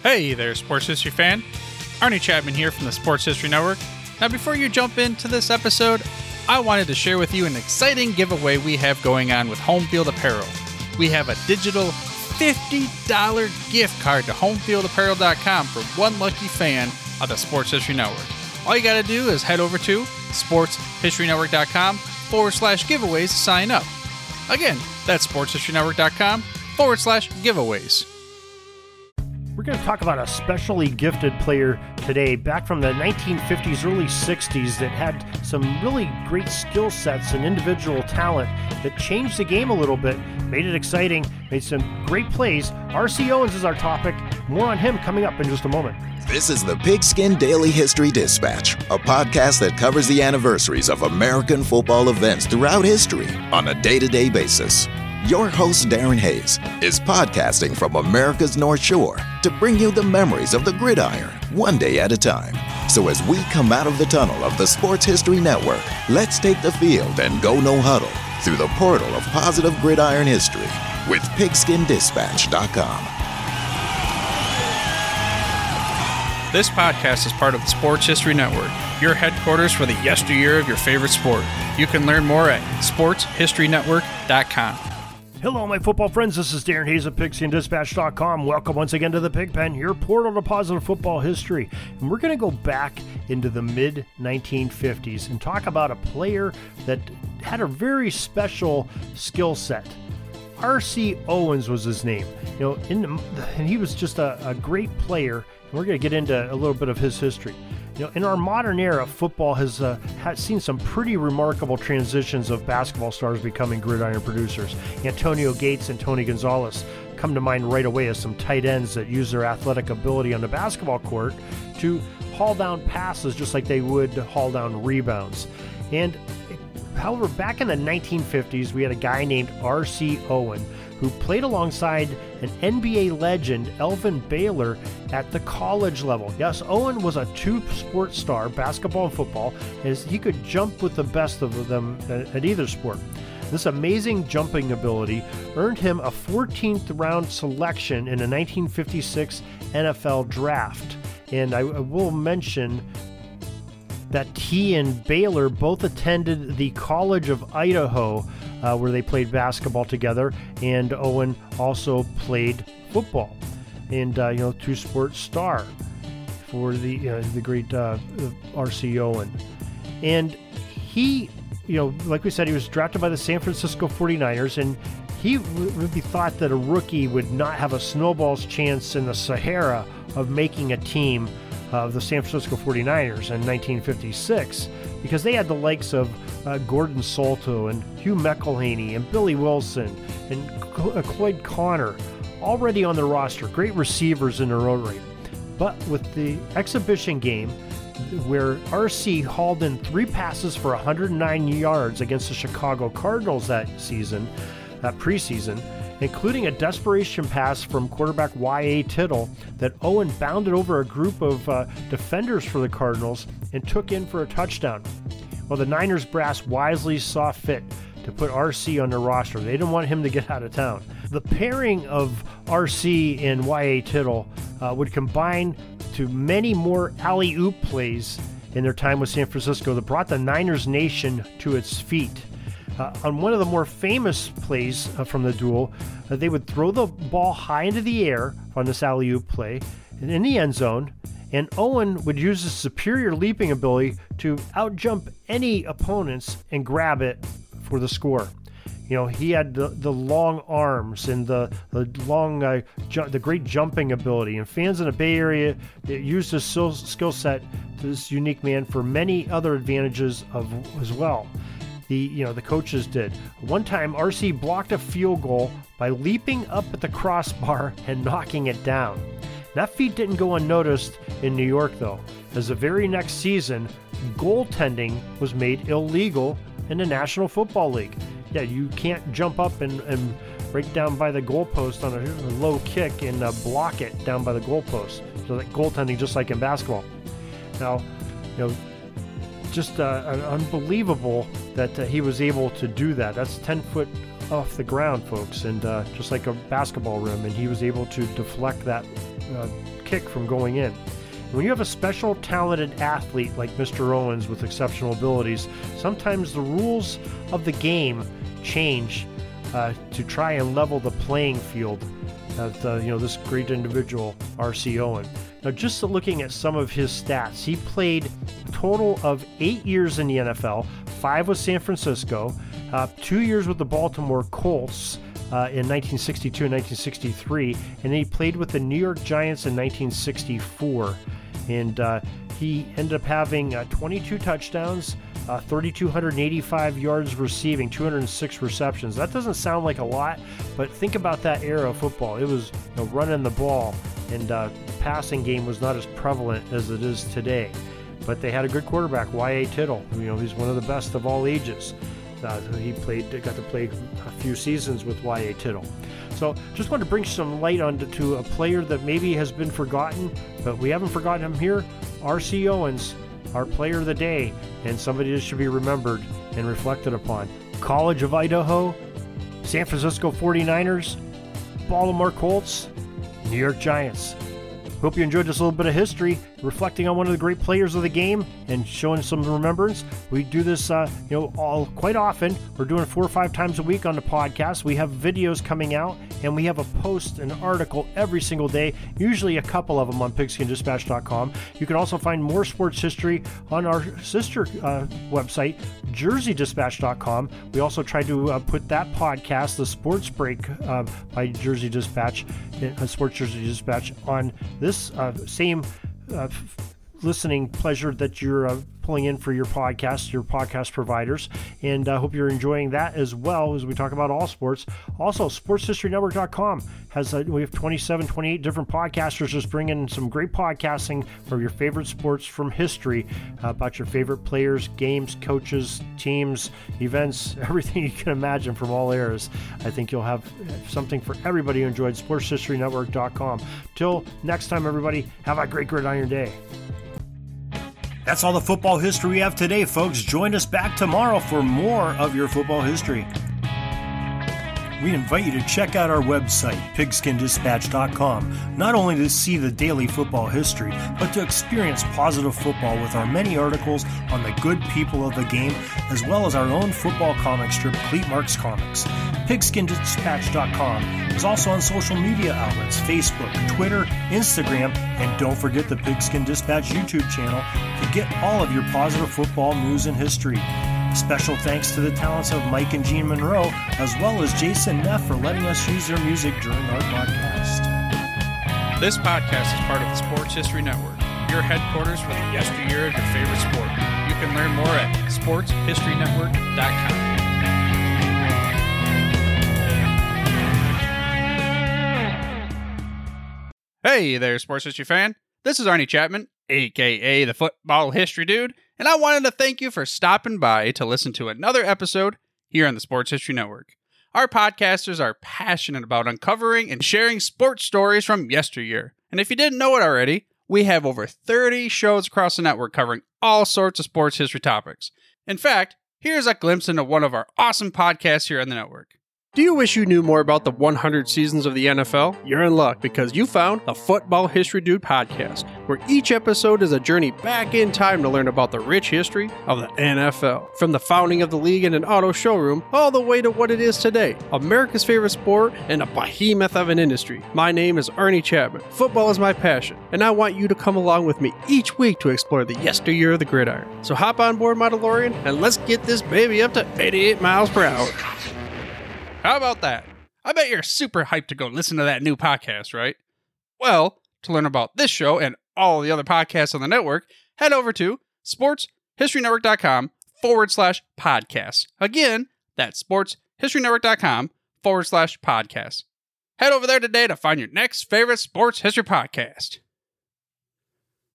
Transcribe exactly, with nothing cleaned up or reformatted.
Hey there, Sports History fan. Arnie Chapman here from the Sports History Network. Now, before you jump into this episode, I wanted to share with you an exciting giveaway we have going on with Home Field Apparel. We have a digital fifty dollars gift card to home field apparel dot com for one lucky fan of the Sports History Network. All you got to do is head over to sports history network dot com forward slash giveaways to sign up. Again, that's sports history network dot com forward slash giveaways. We're going to talk about a specially gifted player today, back from the nineteen fifties, early sixties, that had some really great skill sets and individual talent that changed the game a little bit, made it exciting, made some great plays. R C Owens is our topic. More on him coming up in just a moment. This is the Pigskin Daily History Dispatch, a podcast that covers the anniversaries of American football events throughout history on a day-to-day basis. Your host, Darren Hayes, is podcasting from America's North Shore to bring you the memories of the gridiron, one day at a time. So as we come out of the tunnel of the Sports History Network, let's take the field and go no huddle through the portal of positive gridiron history with pigskin dispatch dot com. This podcast is part of the Sports History Network, your headquarters for the yesteryear of your favorite sport. You can learn more at sports history network dot com. Hello, my football friends. This is Darren Hayes of pigskin dispatch dot com. Welcome once again to the Pigpen, your portal to positive football history. And we're going to go back into the mid nineteen fifties and talk about a player that had a very special skill set. R C Owens was his name. You know, in the, and he was just a, a great player. And we're going to get into a little bit of his history. You know, in our modern era, football has, uh, has seen some pretty remarkable transitions of basketball stars becoming gridiron producers. Antonio Gates and Tony Gonzalez come to mind right away as some tight ends that use their athletic ability on the basketball court to haul down passes just like they would haul down rebounds. And however, back in the nineteen fifties, we had a guy named R C Owen who played alongside an N B A legend, Elvin Baylor, at the college level. Yes, Owen was a two-sport star, basketball and football, as he could jump with the best of them at either sport. This amazing jumping ability earned him a fourteenth round selection in the nineteen fifty-six N F L draft. And I will mention that he and Baylor both attended the College of Idaho, uh, where they played basketball together, and Owen also played football. And, uh, you know, two-sport star for the uh, the great uh, R C Owen. And he, you know, like we said, he was drafted by the San Francisco forty-niners, and he would be thought that a rookie would not have a snowball's chance in the Sahara of making a team of the San Francisco forty-niners in nineteen fifty-six, because they had the likes of uh, Gordon Solto and Hugh McElhaney and Billy Wilson and Cloyd Connor already on the roster, great receivers in their own right. But with the exhibition game, where R C hauled in three passes for one hundred nine yards against the Chicago Cardinals that season, that preseason, including a desperation pass from quarterback Y A Tittle that Owen bounded over a group of uh, defenders for the Cardinals and took in for a touchdown. Well, the Niners brass wisely saw fit to put R C on their roster. They didn't want him to get out of town. The pairing of R C and Y A Tittle uh, would combine to many more alley-oop plays in their time with San Francisco that brought the Niners nation to its feet. Uh, on one of the more famous plays uh, from the duel, uh, they would throw the ball high into the air on this alley-oop play and in the end zone, and Owen would use his superior leaping ability to outjump any opponents and grab it for the score. You know, he had the, the long arms and the, the long, uh, ju- the great jumping ability, and fans in the Bay Area used his skill set to this unique man for many other advantages of as well. The you know the coaches did. One time, R C blocked a field goal by leaping up at the crossbar and knocking it down. That feat didn't go unnoticed in New York, though, as the very next season, goaltending was made illegal in the National Football League. Yeah, you can't jump up and, and right down by the goalpost on a, a low kick and uh, block it down by the goalpost. So that goaltending, just like in basketball. Now, you know, just uh, unbelievable that uh, he was able to do that. That's ten foot off the ground, folks, and uh, just like a basketball rim, and he was able to deflect that uh, kick from going in. When you have a special talented athlete like Mister Owens with exceptional abilities, sometimes the rules of the game change uh, to try and level the playing field of uh, you know, this great individual, R C Owen. Now, just looking at some of his stats, he played a total of eight years in the N F L, five with San Francisco, uh, two years with the Baltimore Colts uh, in nineteen sixty-two and nineteen sixty-three, and then he played with the New York Giants in nineteen sixty-four. And uh, he ended up having uh, twenty-two touchdowns, uh, three thousand two hundred eighty-five yards receiving, two hundred six receptions. That doesn't sound like a lot, but think about that era of football. It was, you know, running the ball, and uh, the passing game was not as prevalent as it is today. But they had a good quarterback, Y A Tittle. You know, he's one of the best of all ages. Uh, he played, got to play a few seasons with Y A Tittle. So just wanted to bring some light on to, to a player that maybe has been forgotten, but we haven't forgotten him here. R C Owens, our player of the day, and somebody that should be remembered and reflected upon. College of Idaho, San Francisco forty-niners, Baltimore Colts, New York Giants. Hope you enjoyed this little bit of history, reflecting on one of the great players of the game and showing some remembrance. We do this, uh, you know, all quite often. We're doing it four or five times a week on the podcast. We have videos coming out, and we have a post, an article every single day, usually a couple of them on pigskin dispatch dot com. You can also find more sports history on our sister uh, website, jersey dispatch dot com. We also try to uh, put that podcast, the Sports Break uh, by Jersey Dispatch, uh, Sports Jersey Dispatch, on this uh, same uh, f- listening pleasure that you're uh, pulling in for your podcast, your podcast providers. And I uh, hope you're enjoying that as well as we talk about all sports. Also, sports history network dot com has, uh, we have twenty-seven, twenty-eight different podcasters just bringing some great podcasting from your favorite sports from history, uh, about your favorite players, games, coaches, teams, events, everything you can imagine from all eras. I think you'll have something for everybody who enjoyed sports history network dot com. Till next time, everybody, have a great gridiron day. That's all the football history we have today, folks. Join us back tomorrow for more of your football history. We invite you to check out our website, pigskin dispatch dot com, not only to see the daily football history, but to experience positive football with our many articles on the good people of the game, as well as our own football comic strip, Cleat Marks Comics. pigskin dispatch dot com is also on social media outlets, Facebook, Twitter, Instagram, and don't forget the Pigskin Dispatch YouTube channel to get all of your positive football news and history. Special thanks to the talents of Mike and Gene Monroe, as well as Jason Neff for letting us use their music during our podcast. This podcast is part of the Sports History Network, your headquarters for the yesteryear of your favorite sport. You can learn more at sports history network dot com. Hey there, sports history fan. This is Arnie Chapman, aka the Football History Dude, and I wanted to thank you for stopping by to listen to another episode here on the Sports History Network. Our podcasters are passionate about uncovering and sharing sports stories from yesteryear. And if you didn't know it already, we have over thirty shows across the network covering all sorts of sports history topics. In fact, here's a glimpse into one of our awesome podcasts here on the network. Do you wish you knew more about the one hundred seasons of the N F L? You're in luck because you found the Football History Dude podcast, where each episode is a journey back in time to learn about the rich history of the N F L. From the founding of the league in an auto showroom, all the way to what it is today, America's favorite sport and a behemoth of an industry. My name is Arnie Chapman. Football is my passion, and I want you to come along with me each week to explore the yesteryear of the gridiron. So hop on board my DeLorean and let's get this baby up to eighty-eight miles per hour. How about that? I bet you're super hyped to go listen to that new podcast, right? Well, to learn about this show and all the other podcasts on the network, head over to sports history network dot com forward slash podcasts. Again, that's sports history network dot com forward slash podcasts. Head over there today to find your next favorite sports history podcast.